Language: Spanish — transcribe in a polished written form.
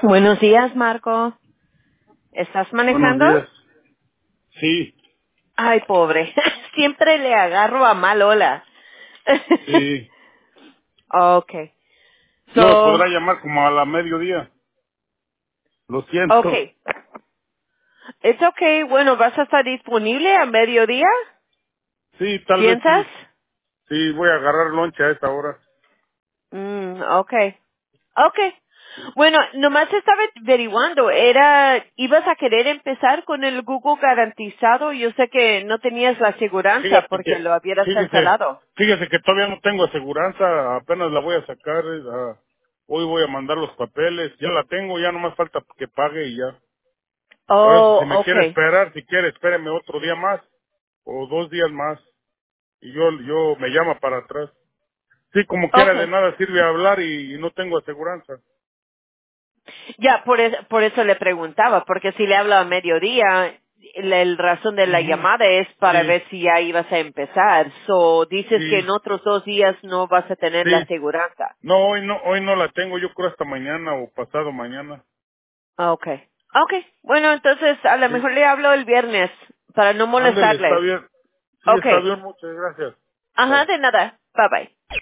Buenos días, Marco. ¿Estás Buenos manejando? días. Sí, Ay, pobre. Siempre le agarro a mal ola. sí. Okay. No me So, podrá llamar como a la mediodía. Lo siento. okay. It's okay. Bueno, ¿vas a estar disponible a mediodía? Sí, tal vez ¿Piensas? sí. Sí, voy a agarrar lonche a esta hora. Okay. Okay. Bueno, nomás estaba averiguando, ¿ibas a querer empezar con el Google garantizado? Yo sé que no tenías la aseguranza Fíjate porque que, lo hubieras fíjese, cancelado. fíjese que todavía no tengo aseguranza, apenas la voy a sacar. Hoy voy a mandar los papeles, ya la tengo, ya no más falta que pague y ya. Por eso, si Oh, me quiere okay. esperar, si quiere, espéreme otro día más o 2 días más y yo me llama para atrás. Sí, como quiera, de Okay. nada sirve hablar y no tengo aseguranza. Ya, por eso le preguntaba, porque si le hablo a mediodía, el razón de la Ujú. llamada es para Sí, ver si ya ibas a empezar. So, dices que sí, en otros 2 días no vas a tener la sí. aseguranza. No, hoy no la tengo, yo creo hasta mañana o pasado mañana. Okay. Okay. Bueno, entonces a lo Sí. mejor le hablo el viernes para no Ándele, está molestarle. bien. Sí, está Okay. bien, muchas gracias. Ajá, Bye. de nada. Bye bye.